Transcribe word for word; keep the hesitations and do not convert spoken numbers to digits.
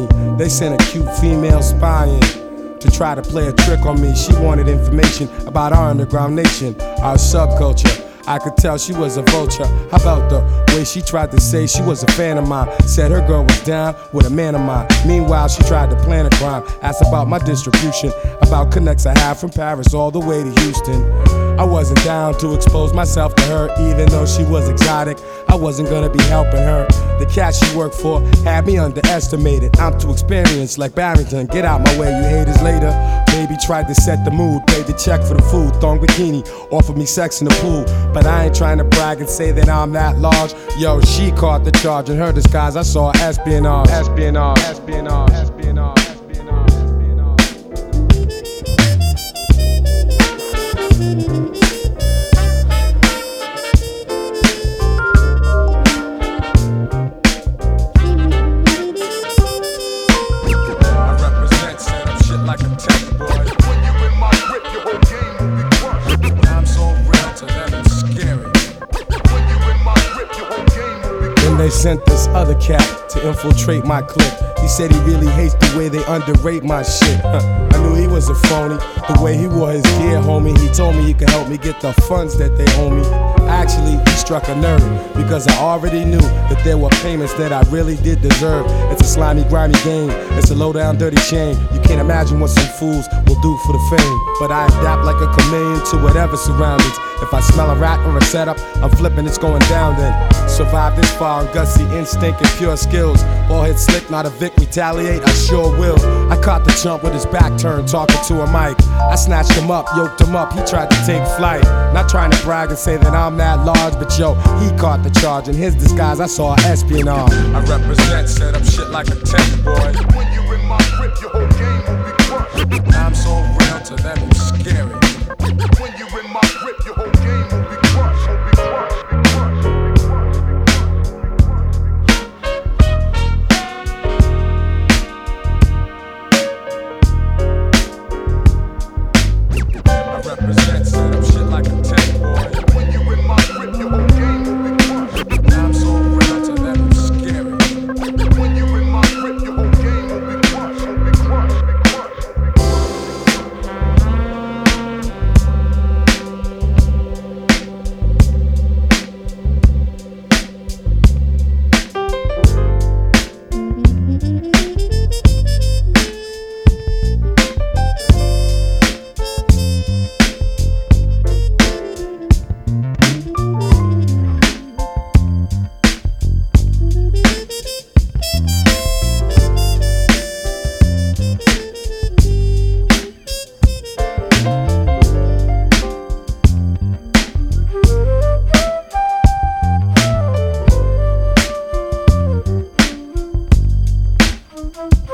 me. They sent a cute female spy in to try to play a trick on me. She wanted information about our underground nation, our subculture. I could tell she was a vulture. How about the way she tried to say she was a fan of mine? Said her girl was down with a man of mine. Meanwhile, she tried to plan a crime. Asked about my distribution, about connects I have from Paris all the way to Houston. I wasn't down to expose myself to her, even though she was exotic. I wasn't gonna be helping her. The cat she worked for had me underestimated. I'm too experienced like Barrington. Get out my way, you haters. Later, baby tried to set the mood, paid the check for the food, thong bikini, offered me sex in the pool. But I ain't trying to brag and say that I'm that large. Yo, she caught the charge. In her disguise, I saw espionage. Espionage. Espionage. Espionage. They sent this other cat to infiltrate my clique. He said he really hates the way they underrate my shit. Huh. I knew he was a phony, the way he wore his gear, homie. He told me he could help me get the funds that they owe me. Actually, he struck a nerve, because I already knew that there were payments that I really did deserve. It's a slimy, grimy game. It's a low-down, dirty shame. You can't imagine what some fools will do for the fame. But I adapt like a chameleon to whatever surroundings. If I smell a rat or a setup, I'm flipping, it's going down then. Survive this far on gutsy instinct and pure skills. Ball hit slick, not a Vic, retaliate, I sure will. I caught the chump with his back turned, talking to a mic. I snatched him up, yoked him up, he tried to take flight. Not trying to brag and say that I'm that large, but yo, he caught the charge. In his disguise, I saw espionage. I represent, set up shit like a tent, boy. When you in my grip, your whole game will be crushed. I'm so real to them, it's scary. When you in my grip, your whole game will be crushed. Will be crushed. Represent, set up shit like a tent, boy. When you in my grip, your whole game will be crushed. I'm so real to them, it's scary. When you in my grip, your whole game will be crushed. Will be crushed. Thank you.